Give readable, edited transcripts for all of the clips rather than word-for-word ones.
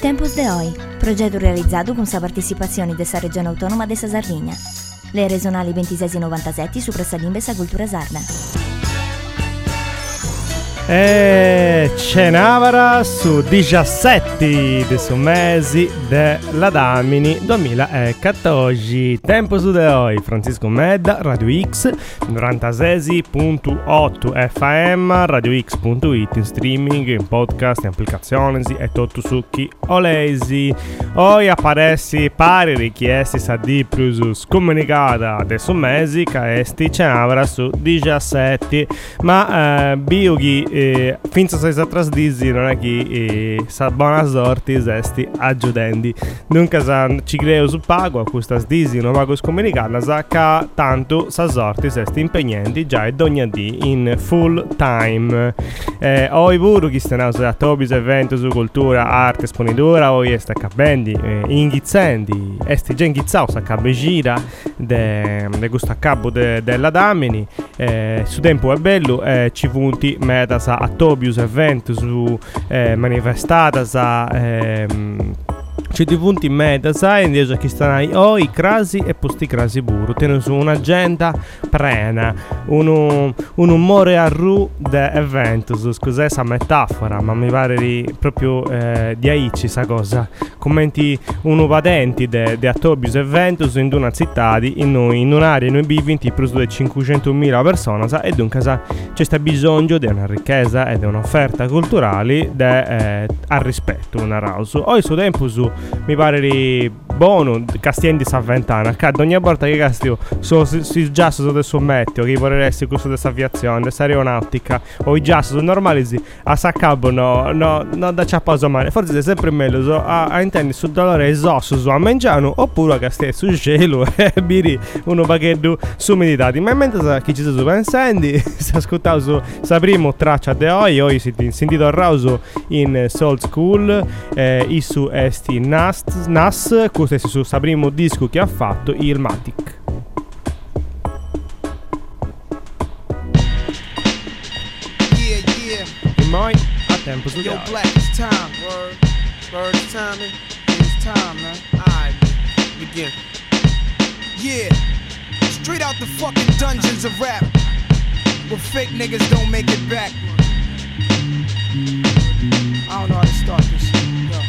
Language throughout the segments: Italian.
Tempos de Hoy, projeto realizzato con la partecipazione della Regione Autonoma de Sardegna. Le regionali 2697 su Pressalimbe e Cultura Sarda. E Cenavara su 17 di su mesi della Damini 2014. Tempo su de Hoy, Francisco Medda, Radio X 96.8 FM, radiox.it in streaming, in podcast, in applicazioni e tutto su chi olesi. Oggi apparessi pari richiesti sa di più scomunicata de su mesi che esti Cenavara su 17, ma bioghi finza sei atrás dizzi non è che sa buona sorti esti aggiudendi dunque ci creo su pago a questa dizzi non pago scomunicata sa che tanto sa sorti esti impegnati già e ogni dì in full time oi pure chi stanno a tobis evento su cultura arte esponidora oi sta cabendi ingizzendi esti già ingizzao sa cabe gira de gusto a cabo della Damini su tempo è bello ci punti meta sa Tobius evento su manifestata sa ci di punti meta sai invece che stanno i crasi e posti crasi pure tenono su un'agenda prena un umore a ru de evento scusa esa metafora ma mi pare proprio di aici sa cosa commenti uno patenti de Tobius evento in una città in un'area noi B20 più di 500.000 persone sa, e dunque sa c'è sta bisogno di una ricchezza e di un'offerta culturale al rispetto una rauso oggi su tempo su mi pare di buono castiendi sa ventana accade ogni volta che castio si già su del sommetto che vorresti questo dessa aviazione dessa aeronautica o i già sono normali a saccabo no da ciappaso male forse è sempre meglio a intendi sul dolore esosso su a mangiano oppure a castio sul cielo e biri uno pacchetto su meditati ma mentre chi ci sta su pensando si ascoltava su sa primo traccia de oggi si sentito rauso in Soul School su esti Nas questo è su sa primo disco che ha fatto il Matic. E mai a tempo su Yo, Black, it's time. Word, it's time. It's time, man. Alright, begin. Yeah, straight out the fucking dungeons of rap, where fake niggas don't make it back. I don't know how to start this shit. Yo.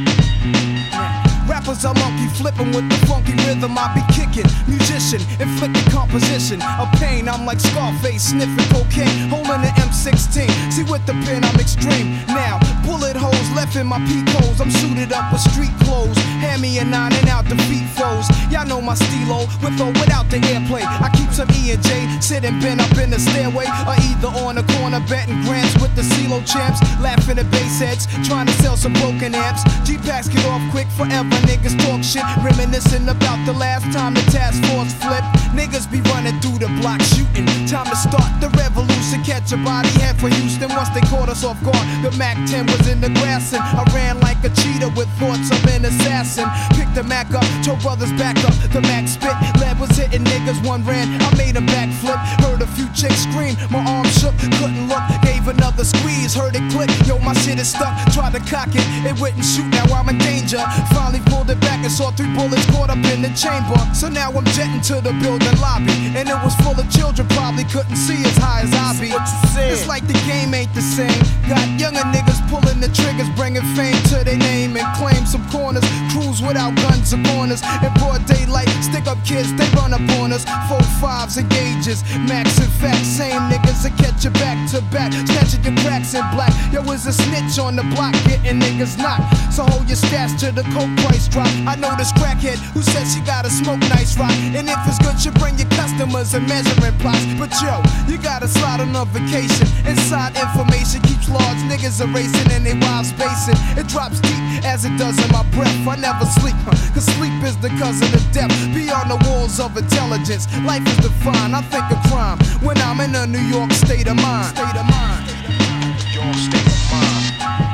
Rappers are monkey flipping with the funky rhythm I be kicking. Musician, inflicting composition of pain. I'm like Scarface, sniffing cocaine, holding the M16. See with the pen I'm extreme. Now, bullet holes left in my peak holes. I'm suited up with street clothes. Hand me a 9 and out the feet foes. Y'all know my stilo, with or without the airplay. I keep some E and J, sitting bent up in the stairway, or either on the corner betting grants with the CeeLo champs. Laughing at bass heads, trying to sell some broken amps. G-Packs get off quick forever. Niggas talk shit, reminiscing about the last time the task force flipped. Niggas be running through the block shooting. Time to start the revolution. Catch a body, head for Houston. Once they caught us off guard, the Mac 10 was in the grass and I ran like a cheetah with thoughts of an assassin. Picked the Mac up, told brothers back up. The Mac spit, lead was hitting niggas. One ran, I made a backflip. Heard a few chicks scream, my arm shook, couldn't look. Gave another squeeze, heard it click. Yo, my shit is stuck. Tried to cock it, it wouldn't shoot. Now I'm in danger. Finally pulled it back and saw 3 bullets caught up in the chamber. So now I'm jetting to the building lobby, and it was full of children, probably couldn't see as high as I be. It's like the game ain't the same. Got younger niggas pulling the triggers, bringing fame to their name and claim some corners. Cruise without guns upon us. In broad daylight, stick up kids, they run up on us. 4-5s and gauges, max and facts. Same niggas that catch you back to back, snatching your cracks in black. Yo, is a snitch on the block, getting niggas knocked. So hold your stats to the coke price drop. I know this crackhead who says she gotta smoke nice rock, and if it's good, you bring your customers and measuring plots. But yo, you gotta slide on a vacation. Inside information keeps large niggas erasing and they wild spacing. It drops deep as it does in my breath. I never sleep, cause sleep is the cousin of death. Beyond the walls of intelligence, life is defined. I think of crime when I'm in a New York state of mind. State of mind. Your state of mind.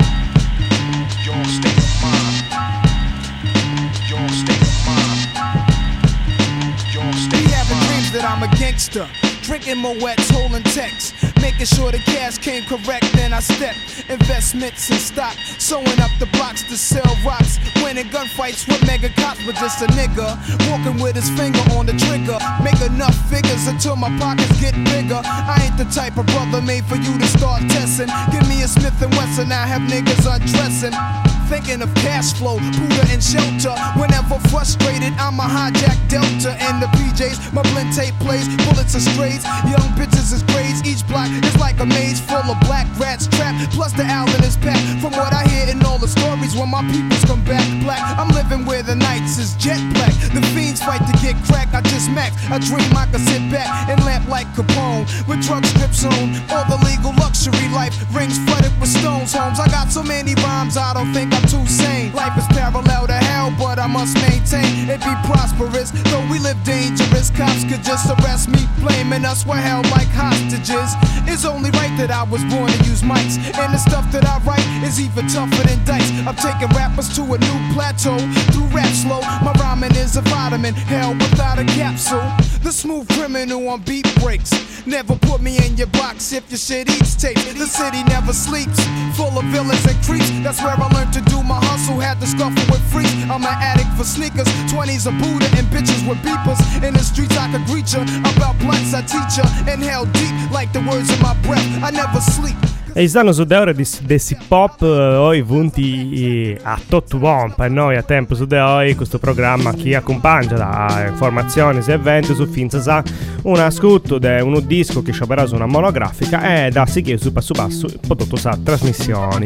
Your state of mind. Your state of mind. Your state of mind. Be having dreams that I'm a gangster, drinking Moet's, holding texts. making sure the cash came correct. Then I stepped, investments in stock, sewing up the blocks to sell rocks, winning gunfights with mega cops, but just a nigga walking with his finger on the trigger. Make enough figures until my pockets get bigger. I ain't the type of brother made for you to start testing. Give me a Smith & Wesson, I have niggas undressing. Thinking of cash flow, Buddha and shelter. Whenever frustrated, I'ma hijack Delta and the PJs. My blend tape plays, bullets are strays. Young bitches is grades. Each block is like a maze full of black rats trapped. Plus the Allen is packed. From what I hear in all the stories, when my peoples come back black, I'm living where the nights is jet black. The fiends fight to get crack. I just max. I dream I could sit back and lamp like Capone with drug strips on. All the legal luxury life rings flooded with stones. Homes. I got so many rhymes, I don't think I'm too sane. Life is parallel to hell, but I must maintain it be prosperous. Though we live dangerous, cops could just arrest me, blaming us we're held like hostages. It's only right that I was born to use mics, and the stuff that I write is even tougher than dice. I'm taking rappers to a new plateau through rap slow. My rhyming is a vitamin, hell without a capsule. The smooth criminal on beat breaks. Never put me in your box if your shit eats tape. The city never sleeps, full of villains and creeps. That's where I learned to do my hustle, had to scuffle with freaks. I'm an addict for sneakers, 20s a Buddha and bitches with beepers. In the streets I could greet ya, about blunts I teach ya. Inhale deep like the words in my breath, I never sleep. E stanno su de ore di hip hop oi vunti a tot bomb e noi a tempo su de oi questo programma che accompagna da informazioni e eventi su finza sa una scutto de uno disco che sciopera su una monografica e da si che su passo potuto sa trasmissioni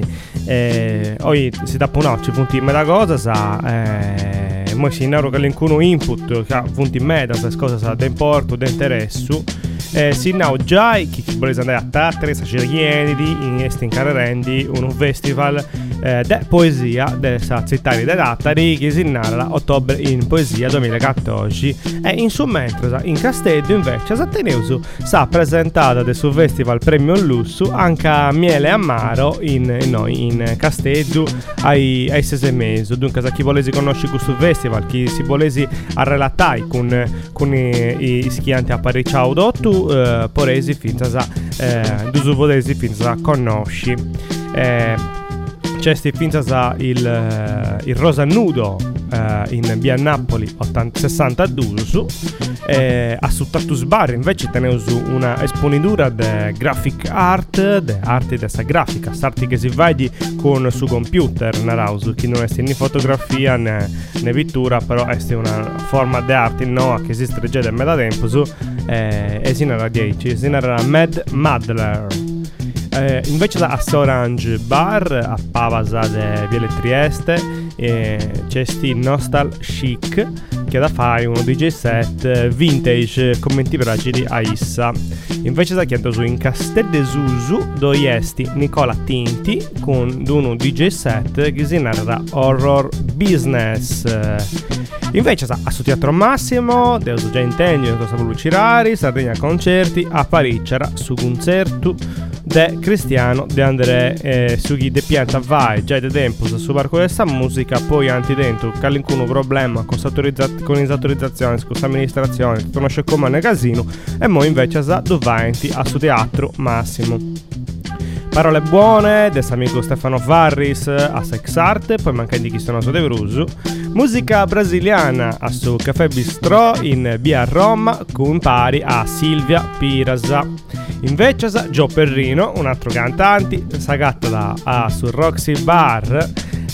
oi si da punocci punti in meda cosa sa mo si nero che l'incuno input che punti in meda sa cosa sa de importo de interessu si now già chi volete andare a Tattere sa cerchiedi in este incarerendi un festival de poesia de sa zittari de Tattari che si narra ottobre in poesia 2014 e in suo mentre in Castello invece sa tenuto sa presentata del suo festival premio lusso anche a Miele Amaro in Castello ai 6 mesi. Dunque se chi volesi conoscere questo festival chi si volesi a relatare con i schianti a Paricciao d'Otto poresi finza sa dusu potesi finza conosci c'è sti finza sa il Rosa Nudo in via Napoli 62 a su Tatus Bar invece tenevo su una esponitura de graphic art de arte dessa grafica sarti che si vedi con su computer narausu che non è né fotografia né pittura però è una forma di arte no che esiste già da metà tempo su e si narra 10 si narra Mad Madler. Invece da Orange Bar a Pavasa de Viale Trieste c'è sti Nostal Chic che da fare uno DJ set vintage commenti fragili a Issa. Invece da chiento su in Castel de Susu dove esti Nicola Tinti con uno DJ set che si narra Horror Business. Invece a su Teatro Massimo devo già intendere cosa vuole girare Sardegna concerti a Paricciara su concerto de Cristiano De André su chi de pianta vai già da tempo su barco questa musica poi antidento calincuno problema con l'esautorizzazione con l'amministrazione tutto uno sceccomane casino e mo invece sa doventi a su Teatro Massimo. Parole buone del amico Stefano Farris a Sex Art, poi manca di chi sono su De Brusu. Musica brasiliana a su Caffè Bistrò in via Roma con pari a Silvia Pirasa. Invece Gio Perrino, un altro cantante, sagatta su Roxy Bar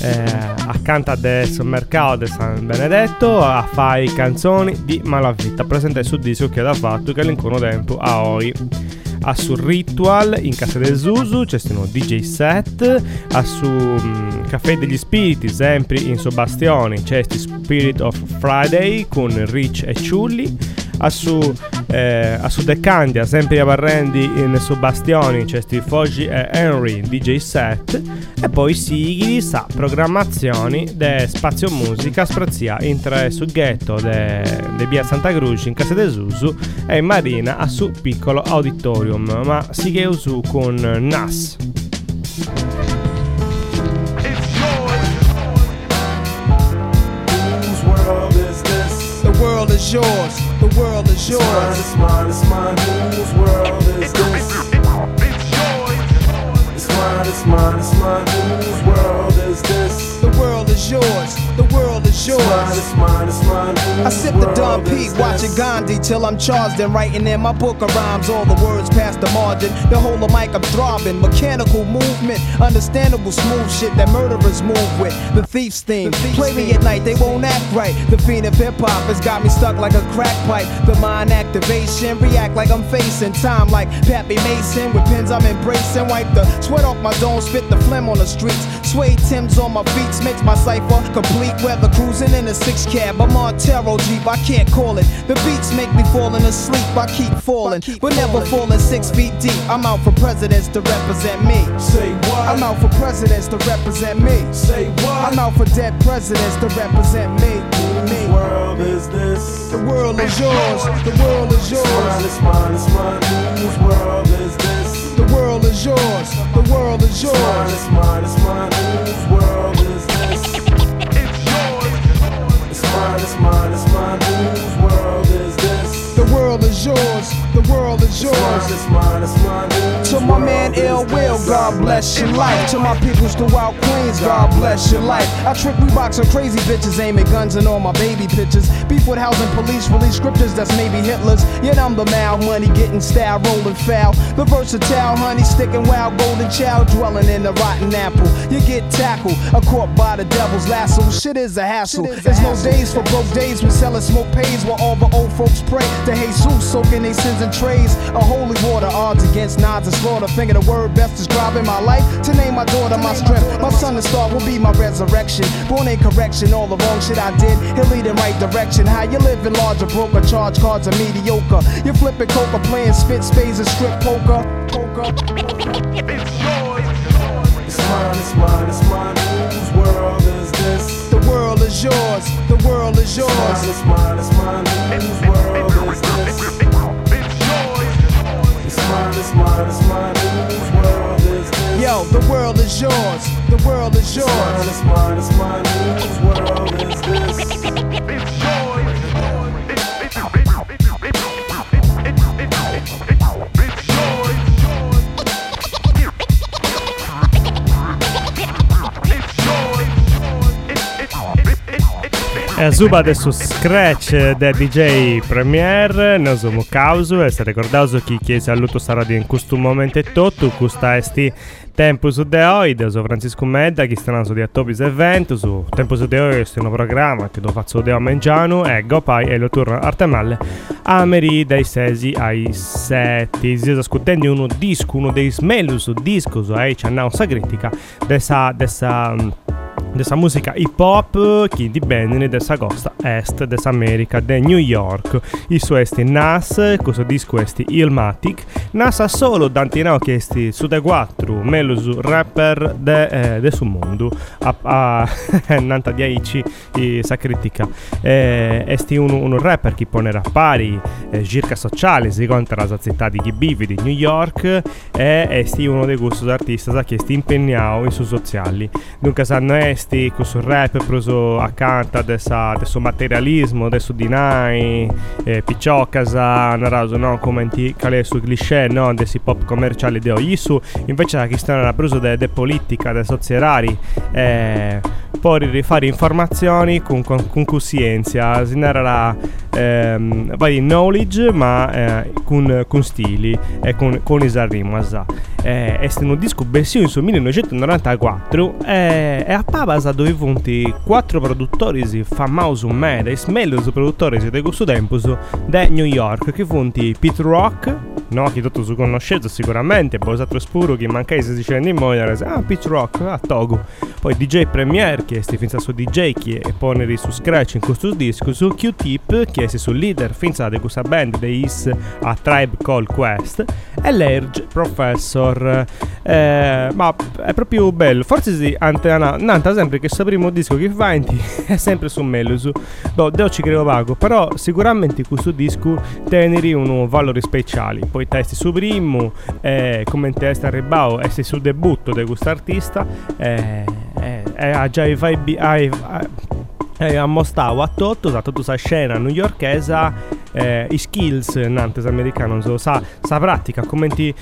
accanto del mercato di San Benedetto a fare canzoni di Malavita presente sul disco che ha fatto che l'incono tempo a oi. A su Ritual in Casa del Zuzu c'è uno DJ set a su Caffè degli Spiriti sempre in Sobastioni c'è Spirit of Friday con Rich e Ciulli a su De Candia sempre a Barrendi in Sobastioni c'è Foggi e Henry DJ set e poi sigli sa programmazioni de Spazio Musica sprazia in tre su Ghetto de via Santa Croce in Casa del Zuzu e in Marina a su Piccolo Auditorium ma si che usu con Nas. The world is yours. The world is yours. It's mine, it's mine, it's mine. Whose world is this? I sip the Don Pete, watching Gandhi till I'm charged and writing in my book of rhymes all the words past the margin. The whole of mic I'm throbbing, mechanical movement, understandable smooth shit that murderers move with. The thief's theme, play me at night, they won't act right. The fiend of hip hop has got me stuck like a crack pipe. The mind activation, react like I'm facing time like Pappy Mason. With pins I'm embracing, wipe the sweat off my dome, spit the phlegm on the streets. Suede Timbs on my feet makes my cipher complete. Weather cruising in a 6 cab, I'm on Montero Jeep, I can't call it. The beats make me falling asleep, I keep falling, but never falling 6 feet deep. I'm out for presidents to represent me. Say what? I'm out for presidents to represent me. Say what? I'm out for dead presidents to represent me. Whose world is this? The world is yours. The world is yours. It's mine, it's mine. Whose world is this? The world is yours. The world is yours. It's mine, it's mine. Whose world is this? It's mine, it's mine, it's mine. Whose world is this? The world is yours. The world is yours. It's mine, it's mine. To my man Ill Will, God bless your life. To my peoples throughout Queens, God bless your life. I trick Reeboks on crazy bitches, aiming guns and all my baby pictures. Beef with housing police, release scriptures that's maybe Hitler's. Yet I'm the mal, money getting style, rolling foul. The versatile honey, sticking wild, golden child, dwelling in the rotten apple. You get tackled, caught by the devil's lasso. Shit is a hassle. There's no days for broke days. We selling smoke pays while all the old folks pray to Jesus, soaking their sins in trays. A holy water, odds against nods and slaughter. Finger the word best describing my life. To name my daughter my strength. My son the star will be my resurrection. Born in correction, all the wrong shit I did, he'll lead in right direction. How you living larger, broker, charge cards are mediocre. You flipping coca, playing spit spades and strip poker. It's yours. It's mine, it's mine, it's mine. Whose world is this? The world is yours. The world is yours. It's mine, it's mine. Whose world is this? It's mine, it's mine, it's mine. Whose world is this? Yo, the world is yours. The world is yours. It's mine, it's mine, it's mine. Whose world is this? Zuba adesso Scratch da DJ Premier, nós vamos causo, e se ricordato che chiese all'uto sarà in questo momento e tutto, questa esti Tempus de Oide, su Francisco Medda, che sta naso di Atopis evento, su Tempus de Oide è un programma che lo faccio deo a Mengiano, e Gopai e lo turno Artemalle, Ameri dai 6 ai 7, si ascoltando uno disco, uno dei smellus discos, c'è una critica dessa musica hip hop che dipende dessa costa est dessa America de New York. Il suo esti Nas, questo disco esti Illmatic. Nas ha solo dantinao che esti su de 4 melus rapper de su mondo a nanta diaici sa critica esti un rapper che pone rappari circa sociali si contro la città di Gibivi di New York e esti uno dei gusti artisti che esti impegnato in su sociali. Dunque sanno esti questo rap preso accanto adesso materialismo adesso di nai picciocasa naraso no commenti cale su cliché no desi pop commerciali di Oisu invece la questione era preso de politica de soziali poi rifare informazioni con coscienza si narra vari knowledge ma con stili e con isarrimo è un disco bellissimo in 1994 e a Pavasa dove punti 4 produttori famosi dei smellos produttori di questo tempo da New York che punti Pete Rock no che tutto su conoscenza sicuramente poi altro spuro che manca si dice in modo Pete Rock a Togo poi DJ Premier che è finza su DJ che pone su Scratch in questo disco su Q-Tip che è sul leader finza di questa band dei Is a Tribe Called Quest e l'Erge Professor ma è proprio bello forse sì nanta sempre che questo primo disco che fa è sempre su Melus devo ci credo vago però sicuramente questo disco teneri un valore speciale poi testi su primo come testa ribao e se sul debutto di questo artista ha già i vibe ha mostrato a tutto sa scena newyorkese i skills nantes americano sa pratica commenti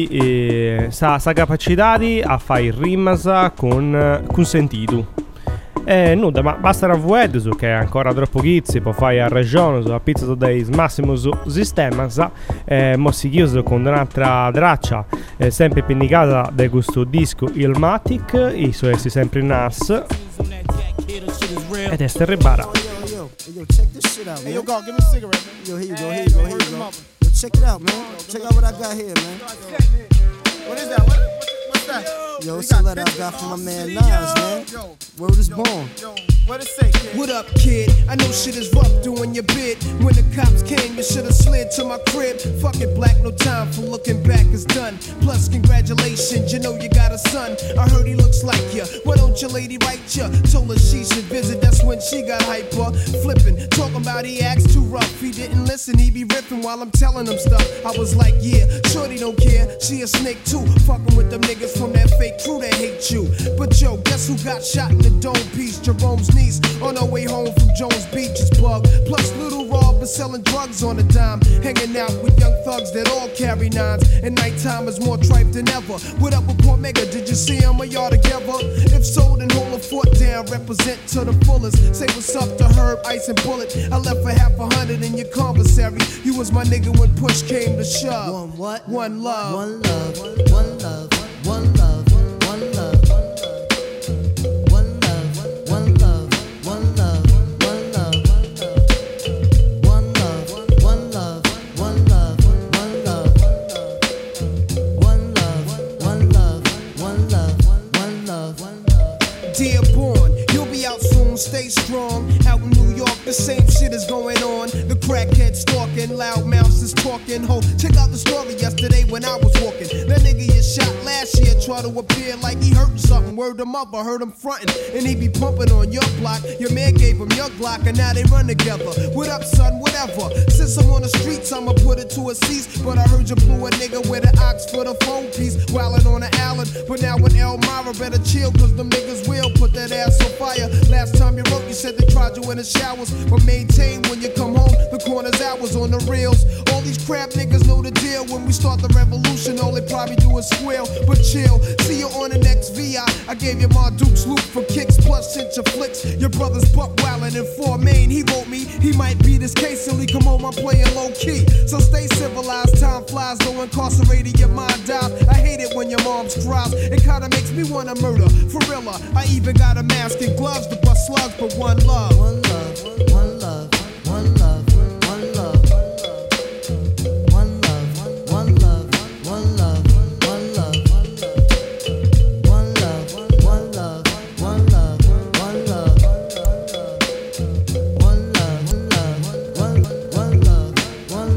sa capacità di a fare rimas con sentito nuda, ma basta a vuedo che ancora troppo chizzi, può fare a regione, a pizza dei massimus sistemas, mo si chiuso con un'altra traccia, sempre pinnicata da questo disco Ilmatic, i suoi sempre in NAS, ed è Sterrebara. Yo, check this shit out, man. Hey, yo, go, give me a cigarette, man. Yo, here you go, here you go, here you go. Yo, check it out, man. Check out what I got here, man. What is that? What's that? Yo, it's a letter I got from my man Nas, man. Word is born. What it say, kid? What up, kid? I know shit is rough doing your bid. When the cops came, you should've slid to my crib. Fuck it, black, no time for looking back, it's done. Plus, congratulations, you know you got a son. I heard he looks like you. Why don't your lady write ya? Told her she should visit, that's when she got hyper. Flipping, talking about he acts too rough. He didn't listen, he be ripping while I'm telling him stuff. I was like, yeah, shorty don't care. She a snake too. Fucking with them niggas from that fake crew that hate you. But yo, guess who got shot in the dome piece? Jerome's niece on her way home from Jones Beach is bugged. Plus Little Rob is selling drugs on a dime, hanging out with young thugs that all carry nines. And nighttime is more tripe than ever. What up with Cormega? Did you see him or y'all together? If so, then hold a fort down, represent to the fullest. Say what's up to Herb, Ice and Bullet. I left for $100 in your commissary. You was my nigga when push came to shove. One what? One love. One love. One love. One love. One love. Stay strong, out in New York, the same shit is going on. The crackhead stalking, loud mouths is talking. Ho, check out the story yesterday when I was walking. That nigga you shot last year tried to appear like he hurtin' something. Word him up, I heard him frontin', and he be pumping on your block. Your man gave him your Glock, and now they run together. What up, son? Whatever. Since I'm on the streets, I'ma put it to a cease. But I heard you blew a nigga with an ox for the phone piece, wildin' on the island. But now with Elmira, better chill, cause them niggas will put that ass on fire. Last time you wrote, you said they tried you in the showers, but maintain when you come home, the corner's hours on the reels. All these crap niggas know the deal. When we start the revolution, all they probably do is squeal. But chill, see you on the next VI. I gave you my Duke's loop for kicks, plus sent your flicks. Your brother's buck wildin' in 4 Main. He wrote me, he might be this case till he come home, I'm playing low key. So stay civilized, time flies, though incarcerated, your mind dies. I hate it when your mom's cries, it kinda makes me wanna murder. For real, I even got a mask and gloves to bust slugs, but one love. One love, one love, one love, one love, one love, one love, one love, one love, one love, one love, one love, one love, one love, one love, one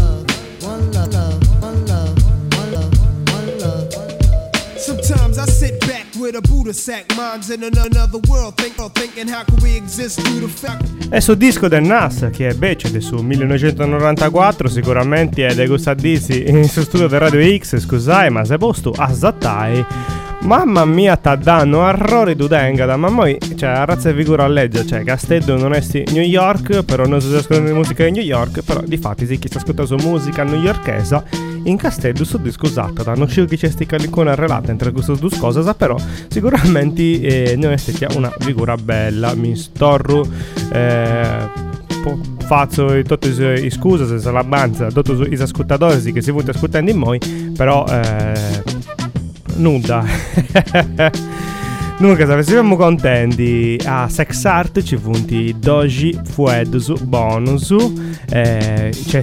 love. Sometimes I sit back with a Buddha sack, minds in another world, thinking how can we exist through the fact. È su disco del Nas, che è Becede su 1994, sicuramente è degustadissimi in su studio di Radio X, scusai, ma se posto a zattai. Mamma mia, ta danno errori du dengada, ma poi, cioè, a razza di figura a legge, cioè, Castedo non è New York, però non si sta ascoltando musica di New York, però di fatti sì, chi sta ascoltando musica newyorkesa, in Castedo su disco esatta, non so che c'è stica l'icona relata entre queste due cose, però sicuramente non è stata una figura bella, mi storru, faccio tutte le scuse senza la banza, tutti gli ascoltatori che si vuole ascoltando in noi, però nuda. Dunque, se siamo contenti a Sex Art ci funti Doji Fuedzu Bonus, c'è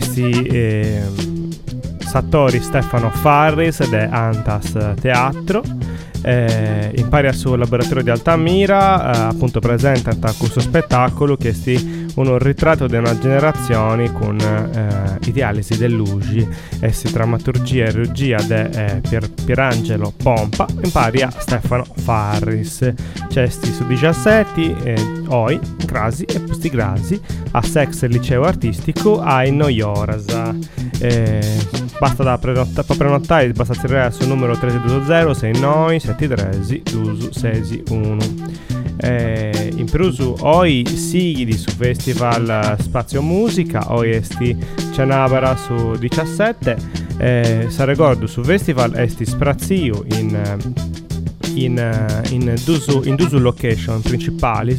Satori Stefano Farris ed è Antas Teatro. Impari al suo laboratorio di Altamira, appunto presenta questo spettacolo che è un ritratto di una generazione con idealisi dell'Ugi e drammaturgia e regia di Pierangelo Pompa. Impari a Stefano Farris, cesti su 17 oi grasi e posti grasi a Sex Liceo Artistico a Noioras. Basta da prenotare, basta tirare sul numero 3620 69 73 261. In Perusu oi sigli su Festival Spazio Musica, oi esti Cenabara su 17, sa ricordo su Festival esti Sprazio in in due location principali,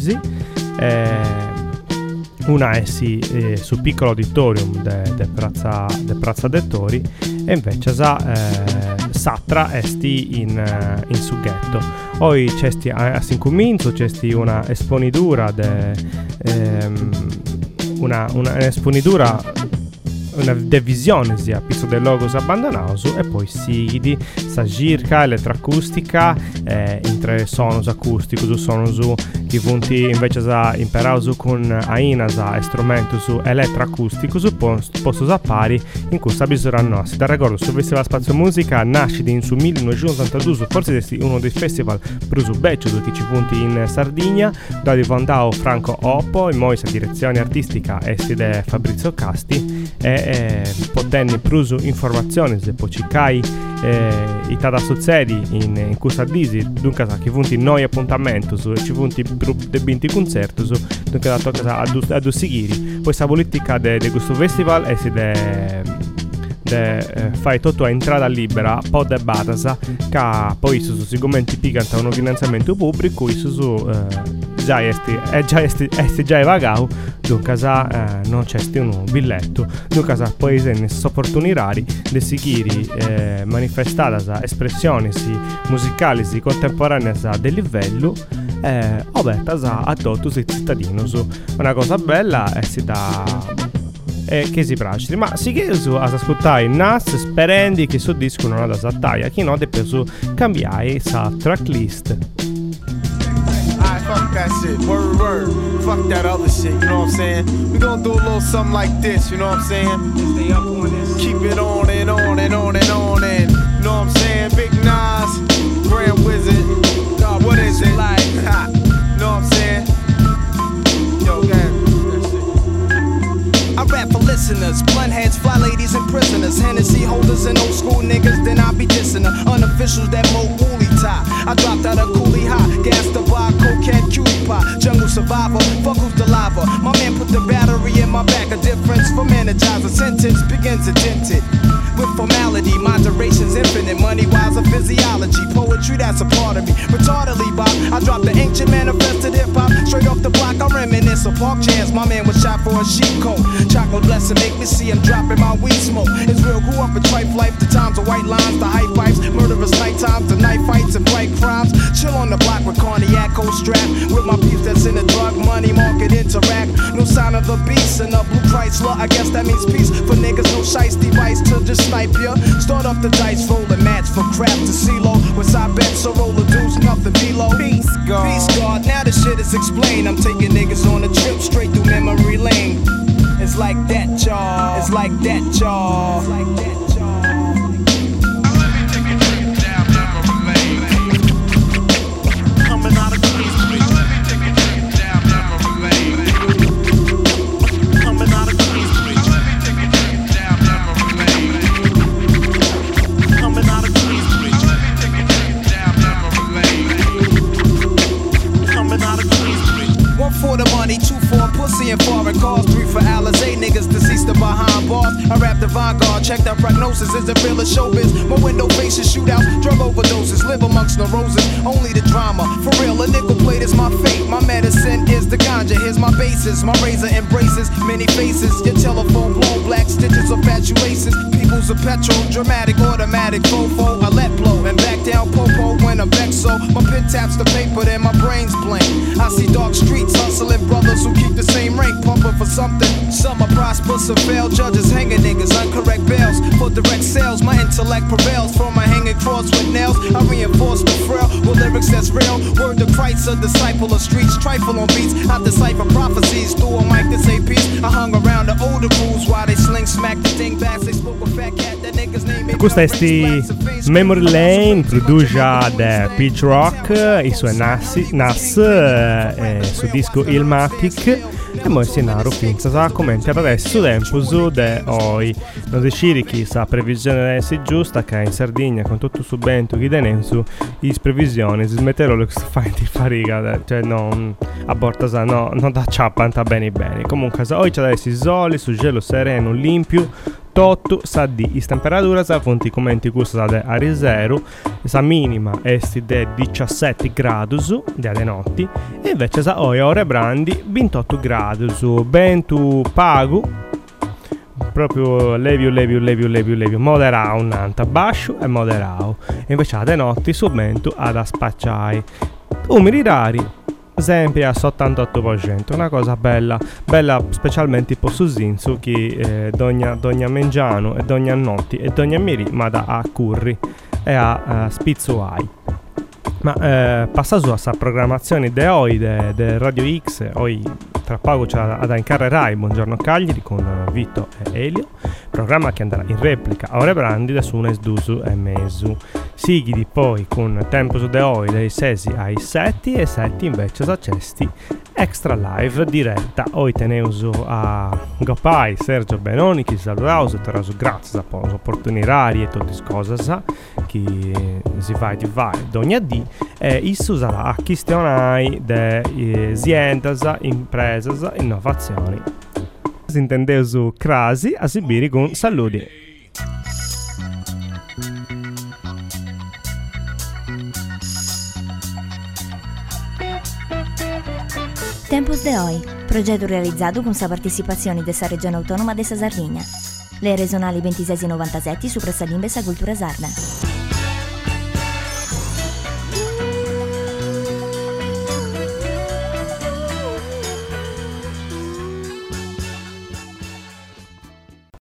una è su piccolo auditorium de Piazza dei Tori, e invece s'altra esti in suggetto. Poi c'è a Sincuminzo, c'è una esponidura una visione a piso del logos abbandonato, e poi si sa circa elettroacustica in tre sonus acusticus, sonus che punti invece imperato con ainasa e strumentus elettroacusticus posto appari in cui sta bisogna nostra. Da ricordo, sul Festival Spazio Musica nasce in su 1982, forse è uno dei festival più becci che ci punti in Sardegna, dove fondò Franco Oppo, in moisa direzione artistica estide Fabrizio Casti, e potenni prusu informazioni se poi ci cai i tada succedi in questa disi, dunque che punti noi appuntamento su ci punti de 20 concerti su, dunque da tocca a due sigiri. Poi sta politica de questo festival è fai tutto a entrata libera, po' de batasa, che poi su sicuramente picanta un finanziamento pubblico, già evagato, dunque non c'è un biglietto, dunque poi essere opportuni rari de sigiri manifestata espressioni musicali contemporanee del livello oberta a tutti i cittadini. Una cosa bella è che si piace, ma si che a ascoltare Nas sperando che su disco non ha da sattaglia, chi no deve su cambiare sa tracklist. Fuck that shit, word, fuck that other shit, you know what I'm saying? We gonna do a little something like this, you know what I'm saying? Stay up on this. Keep it on and on and on and on and, you know what I'm saying? Big Nas, Grand Wizard, God, what is it? Like, ha, you know what I'm saying? Yo, that shit. I rap for listeners, blunt heads, fly ladies and prisoners, Hennessy holders and old school niggas, then I be dissing her. Unofficials that mo woolly tie. I dropped out of coolie high, gas the bar, cocaine, cutie pie, jungle survivor, fuck who's the lava. My man put the battery in my back, a difference from energizer. Sentence begins dented with formality, moderation's infinite. Money wise a physiology, poetry that's a part of me. Retardedly Bob, I dropped the ancient manifested hip hop straight off the block. I reminisce of park chairs. My man was shot for a sheep coat. Chocolate blessing make me see him dropping my weed smoke. It's real, grew up in tripe life. The times of white lines, the hype pipes, murderous night times, the night fights and bright crimes. Chill on the block with cognac, cold strap, with my peeps that's in the drug money market interact. No sign of the beast and a blue Chrysler. I guess that means peace for niggas. No shice device to just snipe ya. Start up the dice, roll a match for crap to CeeLo. What's I bet, so roll the deuce, nothing below. Peace God. Peace God. Now the shit is explained. I'm taking niggas on a trip straight through memory lane. It's like that, y'all. It's like that, y'all. It's like that, y'all. Let me take a trip down memory lane. Coming out of Queensbridge. Let me take a trip down memory lane. Coming out of Queensbridge. Let me take a trip down memory lane. Coming out of Queensbridge. Let me take a trip down memory lane. Coming out of Queensbridge. 1 for the money, 2 for pussy and foreign cars, 3 for Alizé niggas deceased or behind bars. I rap the vanguard, check that prognosis. Is it real as showbiz? My window faces, shootouts, drug overdoses, live amongst the roses. Only the drama, for real. A nickel plate is my fate. My medicine is the ganja. Here's my basis. My razor embraces many faces. Your telephone blown black stitches of fatuations. People's a petrol, dramatic, automatic, fofo. I let blow and back down popo when I'm vexed. So my pen taps the paper, then my brain's blank. I see dark streets hustling brothers who keep the same rank, pumping for something. Some are prosper, some fail. Judges hanging niggas, uncorrect bails for direct sales. My intellect prevails from my hanging cross with nails. I reinforce the frail with lyrics that's real. Word to Christ, a disciple of streets, trifle on beats. I decipher prophecies through a mic to say peace. I hung around the older crews while they sling smack the thing back. They spoke a fat cat, that nigga's name. Questa è Memory Lane, produce da Peach Rock, i suoi Nas su disco Illmatic. E poi si naro finza commenti adesso tempo su de oi non decidi chi sa previsione essere giusta che in Sardegna con tutto su bento chi tenen su is previsioni si smetterò lo che si fa di fariga, cioè non a borta sa no non da ciappanta bene comunque sa oggi c'è adesso i soli su gelo sereno limpio 28 sa di is temperatura sa fonti commenti custa de ariseru, sa minima esti de 17 gradus de ade notti e invece sa ore brandi 28 gradus bentu pagu proprio leviu moderau nanta basciu e moderau e invece ade notti subentu ad aspacciai umidi rari sempre a 88%, una cosa bella specialmente per Susinzu che dogna mengiano e dogna notti e dogna miri ma da a curri e a spizzuai. Ma passa su a sta programmazione de oggi de Radio X, oggi tra poco c'è ad incarrerai Buongiorno Cagliari con Vito e Elio, programma che andrà in replica a ore brandi da su un esdusu e mezzo. Seguidi poi con tempo su de oggi dai 6 ai 7 e 7 invece accesti extra live diretta. Oggi teneuso a Gopai Sergio Benoni che salutauso su grazie per l'opportunità e tutte le cose che si va di vai d'ogni dì e isso sarà a questionare de aziende, imprese, innovazioni. Si intende su crasi a Sibiri con saluti. Tempos de Hoy, progetto realizzato con la partecipazione della Regione Autonoma della Sardegna. Le regionali 26 e 97 su Pressalimbe sa Cultura Sarda.